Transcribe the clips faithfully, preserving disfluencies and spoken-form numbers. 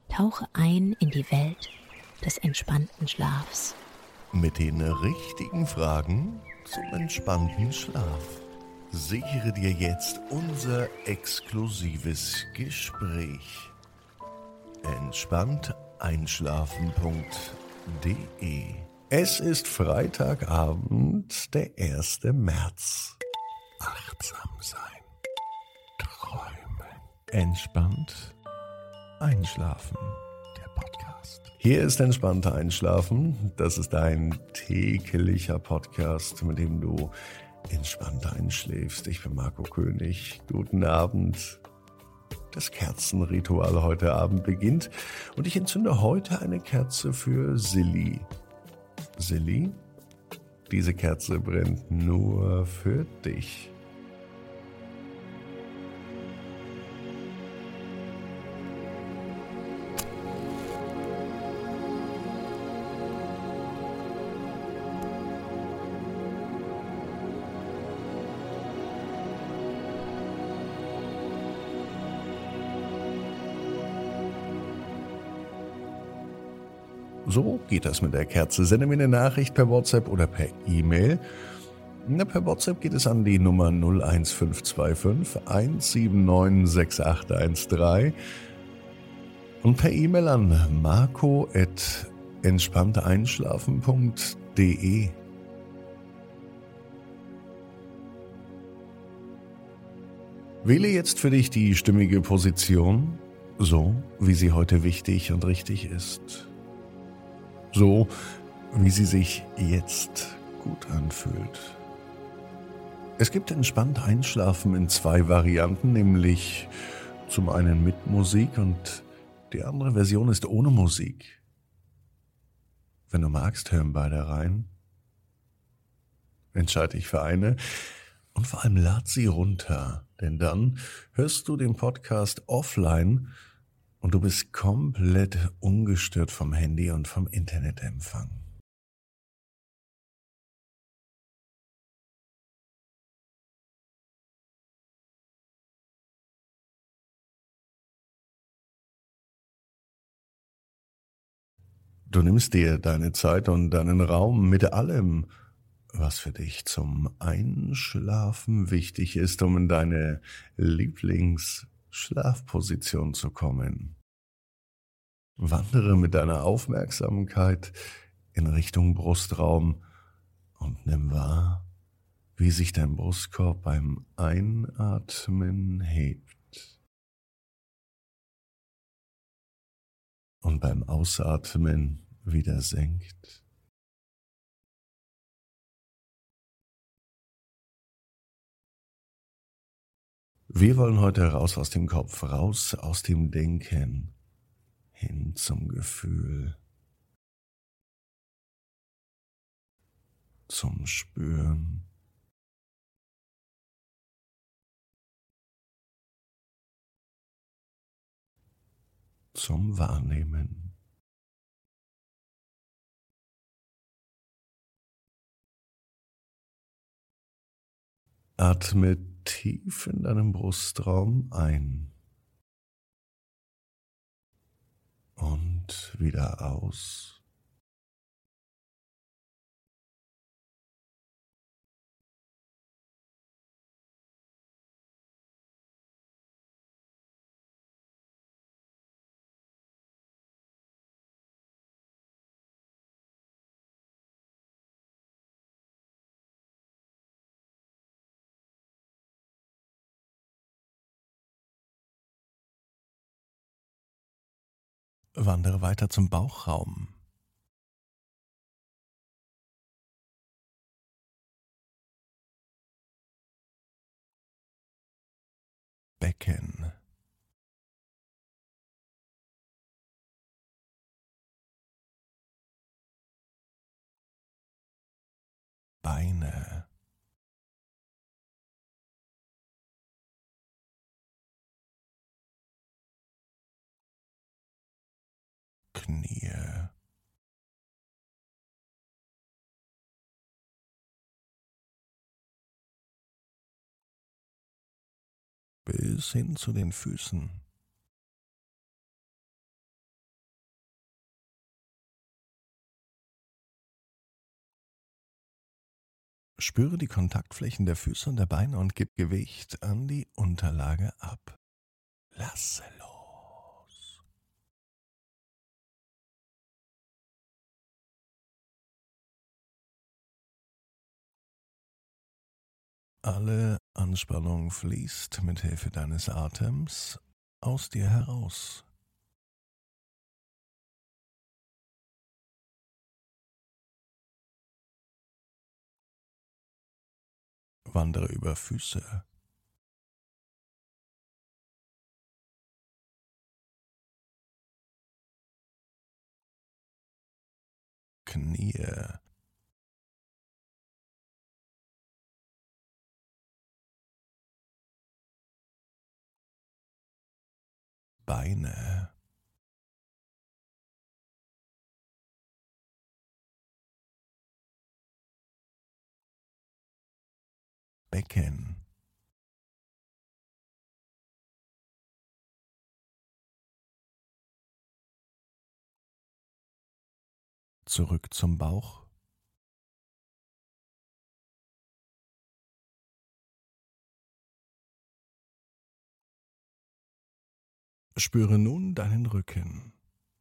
Tauche ein in die Welt des entspannten Schlafs. Mit den richtigen Fragen zum entspannten Schlaf. Sichere dir jetzt unser exklusives Gespräch. entspannt einschlafen punkt de. Es ist Freitagabend, der erste März. Achtsam sein. Träumen. Entspannt einschlafen. Der Podcast. Hier ist entspannt einschlafen. Das ist ein täglicher Podcast, mit dem du entspannt einschläfst. Ich bin Marco König. Guten Abend. Das Kerzenritual heute Abend beginnt und ich entzünde heute eine Kerze für Silly. Silly, diese Kerze brennt nur für dich. So geht das mit der Kerze. Sende mir eine Nachricht per WhatsApp oder per E-Mail. Na, per WhatsApp geht es an die Nummer null eins fünf zwei fünf eins sieben neun sechs acht eins drei und per E-Mail an marco at entspannt einschlafen punkt de. Wähle jetzt für dich die stimmige Position, so wie sie heute wichtig und richtig ist. So, wie sie sich jetzt gut anfühlt. Es gibt entspannt Einschlafen in zwei Varianten, nämlich zum einen mit Musik und die andere Version ist ohne Musik. Wenn du magst, hören beide rein. Entscheide dich für eine und vor allem lad sie runter, denn dann hörst du den Podcast offline und du bist komplett ungestört vom Handy und vom Internetempfang. Du nimmst dir deine Zeit und deinen Raum mit allem, was für dich zum Einschlafen wichtig ist, um in deine Lieblingsschlafposition zu kommen. Wandere mit deiner Aufmerksamkeit in Richtung Brustraum und nimm wahr, wie sich dein Brustkorb beim Einatmen hebt und beim Ausatmen wieder senkt. Wir wollen heute raus aus dem Kopf, raus aus dem Denken, hin zum Gefühl, zum Spüren. Zum Wahrnehmen. Atme tief in deinem Brustraum ein und wieder aus. Wandere weiter zum Bauchraum. Becken. Beine. Knie. Bis hin zu den Füßen. Spüre die Kontaktflächen der Füße und der Beine und gib Gewicht an die Unterlage ab. Lasse los. Alle Anspannung fließt mit Hilfe deines Atems aus dir heraus. Wandere über Füße, Knie, Beine, Becken, zurück zum Bauch, spüre nun deinen Rücken.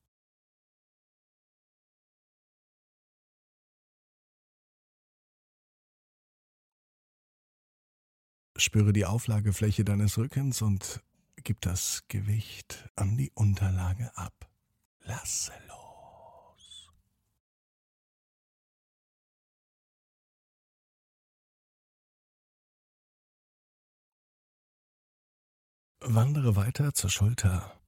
Spüre die Auflagefläche deines Rückens und gib das Gewicht an die Unterlage ab. Lasse los. Wandere weiter zur Schulter.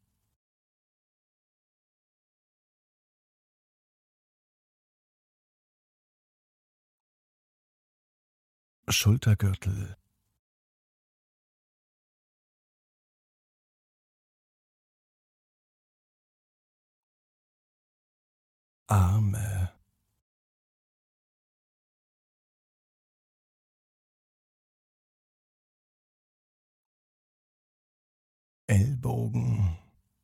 Schultergürtel, Arme, Ellbogen,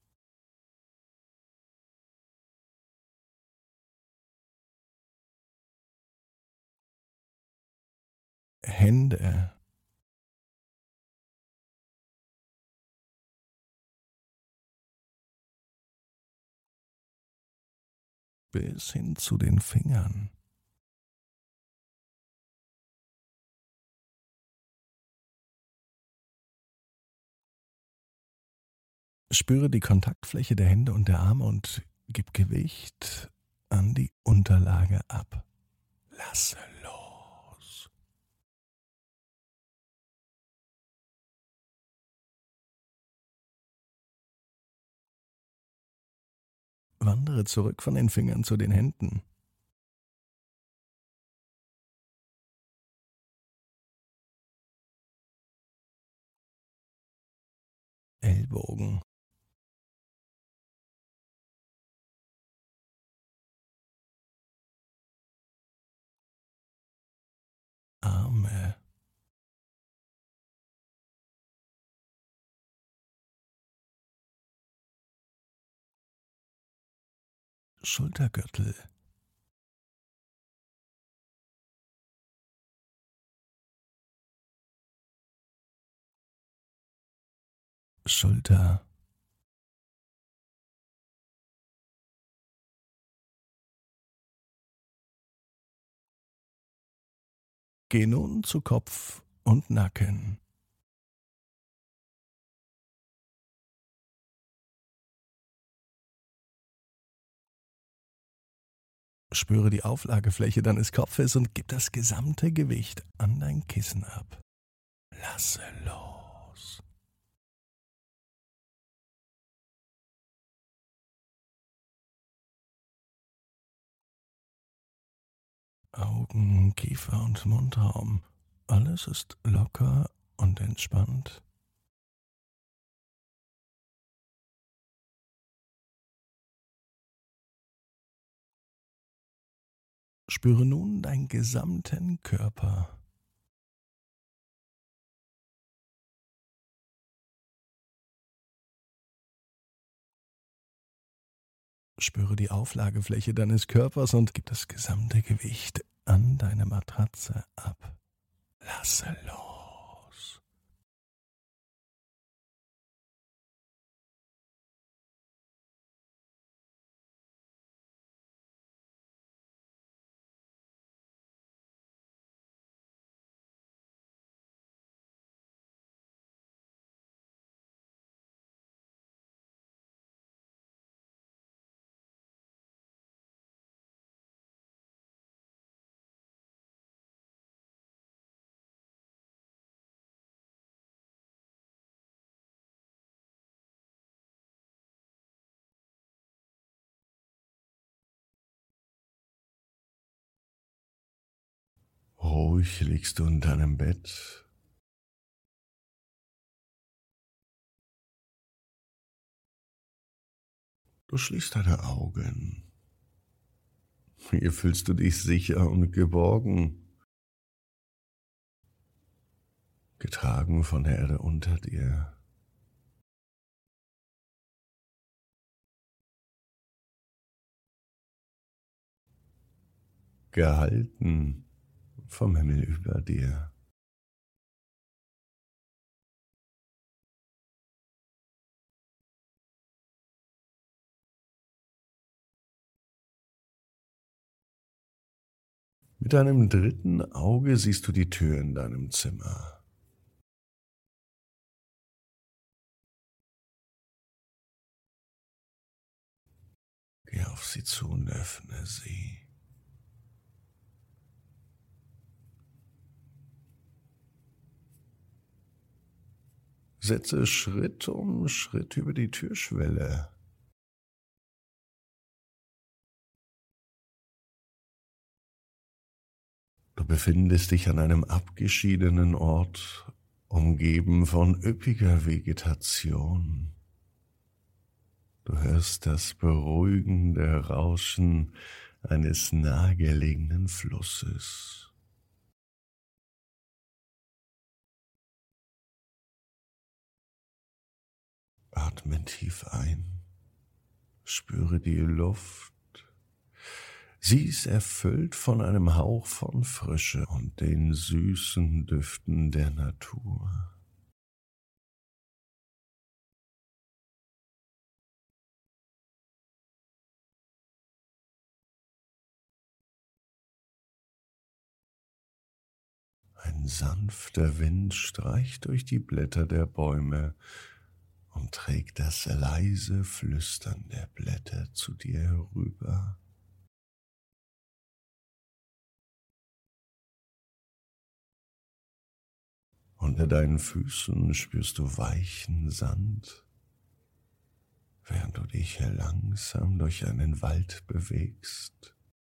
Hände, bis hin zu den Fingern. Spüre die Kontaktfläche der Hände und der Arme und gib Gewicht an die Unterlage ab. Lasse los. Wandere zurück von den Fingern zu den Händen. Ellbogen, Arme, Schultergürtel, Schulter, geh nun zu Kopf und Nacken. Spüre die Auflagefläche deines Kopfes und gib das gesamte Gewicht an dein Kissen ab. Lasse los. Augen, Kiefer und Mundraum. Alles ist locker und entspannt. Spüre nun deinen gesamten Körper. Spüre die Auflagefläche deines Körpers und gib das gesamte Gewicht an deine Matratze ab. Lasse los. Ruhig liegst du in deinem Bett. Du schließt deine Augen. Hier fühlst du dich sicher und geborgen, getragen von der Erde unter dir. Gehalten vom Himmel über dir. Mit deinem dritten Auge siehst du die Tür in deinem Zimmer. Geh auf sie zu und öffne sie. Setze Schritt um Schritt über die Türschwelle. Du befindest dich an einem abgeschiedenen Ort, umgeben von üppiger Vegetation. Du hörst das beruhigende Rauschen eines nahegelegenen Flusses. Atme tief ein, spüre die Luft. Sie ist erfüllt von einem Hauch von Frische und den süßen Düften der Natur. Ein sanfter Wind streicht durch die Blätter der Bäume und trägt das leise Flüstern der Blätter zu dir herüber. Unter deinen Füßen spürst du weichen Sand, während du dich langsam durch einen Wald bewegst.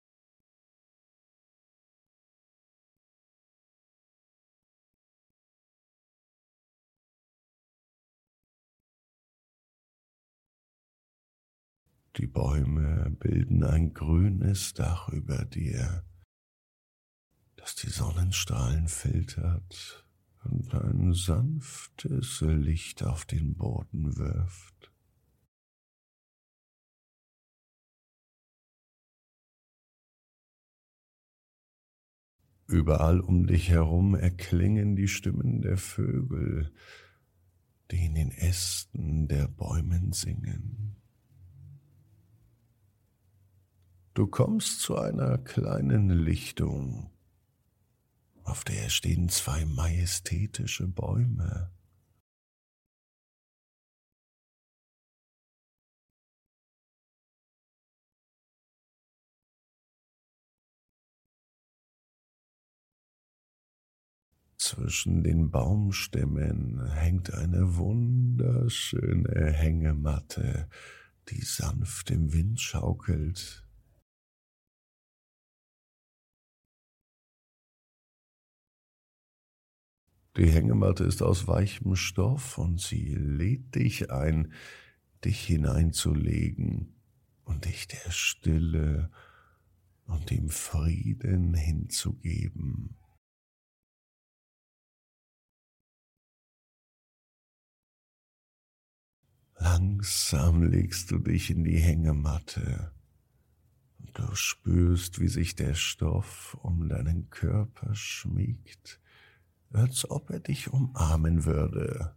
Die Bäume bilden ein grünes Dach über dir, das die Sonnenstrahlen filtert und ein sanftes Licht auf den Boden wirft. Überall um dich herum erklingen die Stimmen der Vögel, die in den Ästen der Bäumen singen. Du kommst zu einer kleinen Lichtung, auf der stehen zwei majestätische Bäume. Zwischen den Baumstämmen hängt eine wunderschöne Hängematte, die sanft im Wind schaukelt. Die Hängematte ist aus weichem Stoff und sie lädt dich ein, dich hineinzulegen und dich der Stille und dem Frieden hinzugeben. Langsam legst du dich in die Hängematte und Du spürst, wie sich der Stoff um deinen Körper schmiegt, als ob er dich umarmen würde.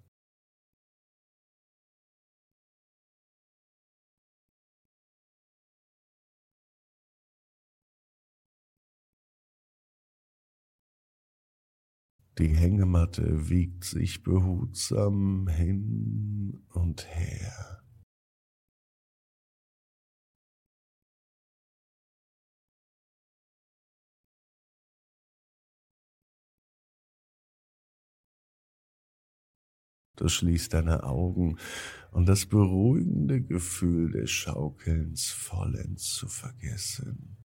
Die Hängematte wiegt sich behutsam hin und her. Du schließt deine Augen, um das beruhigende Gefühl des Schaukelns vollends zu vergessen.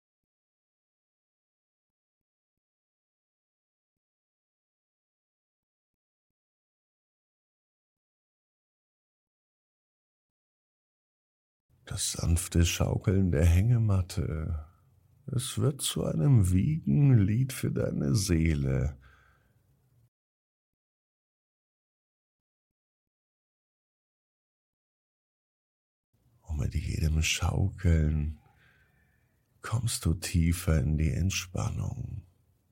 Das sanfte Schaukeln der Hängematte, es wird zu einem Wiegenlied für deine Seele. Und mit jedem Schaukeln kommst du tiefer in die Entspannung.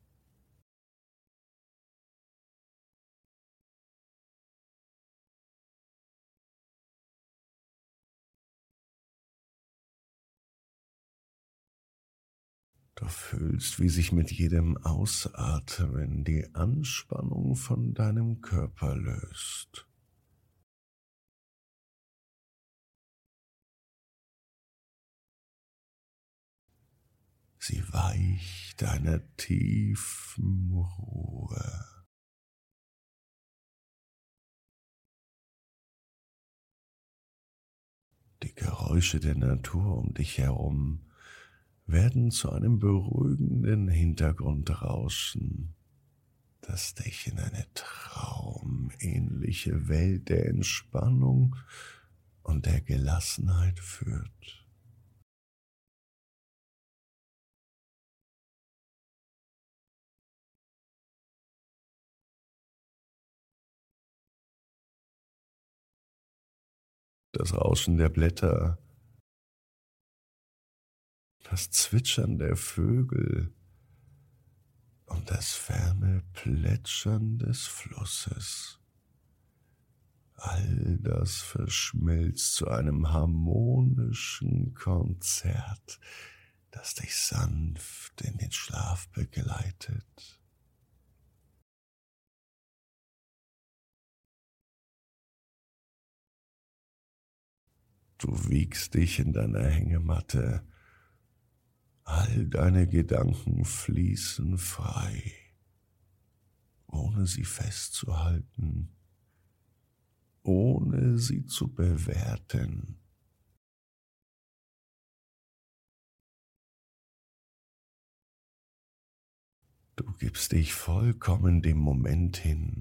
Du fühlst, wie sich mit jedem Ausatmen die Anspannung von deinem Körper löst. Sie weicht einer tiefen Ruhe. Die Geräusche der Natur um dich herum werden zu einem beruhigenden Hintergrundrauschen, das dich in eine traumähnliche Welt der Entspannung und der Gelassenheit führt. Das Rauschen der Blätter, das Zwitschern der Vögel und das ferne Plätschern des Flusses. All das verschmilzt zu einem harmonischen Konzert, das dich sanft in den Schlaf begleitet. Du wiegst dich in deiner Hängematte, all deine Gedanken fließen frei, ohne sie festzuhalten, ohne sie zu bewerten. Du gibst dich vollkommen dem Moment hin.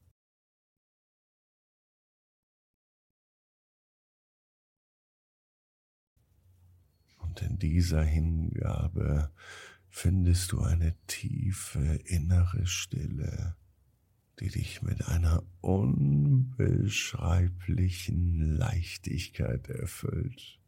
Und in dieser Hingabe findest du eine tiefe innere Stille, die dich mit einer unbeschreiblichen Leichtigkeit erfüllt.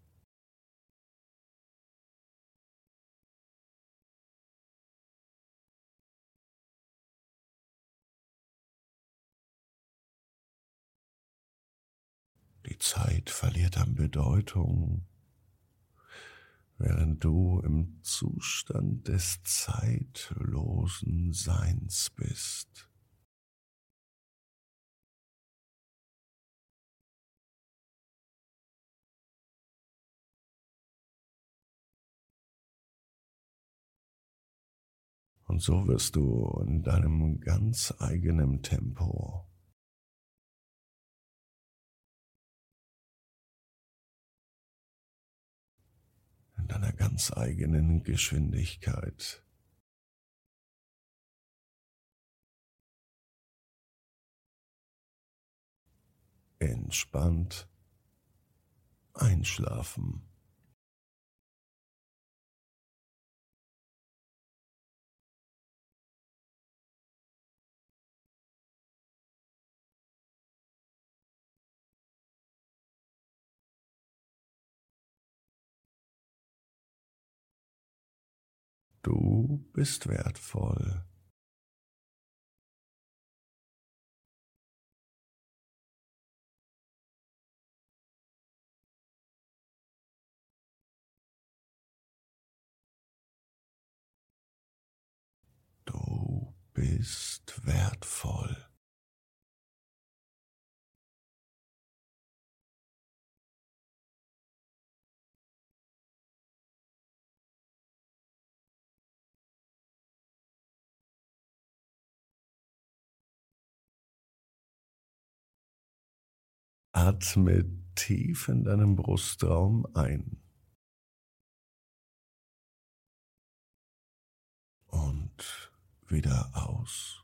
Die Zeit verliert an Bedeutung, während du im Zustand des zeitlosen Seins bist. Und so wirst du in deinem ganz eigenen Tempo, in deiner ganz eigenen Geschwindigkeit entspannt einschlafen. Du bist wertvoll. Du bist wertvoll. Atme tief in deinem Brustraum ein und wieder aus.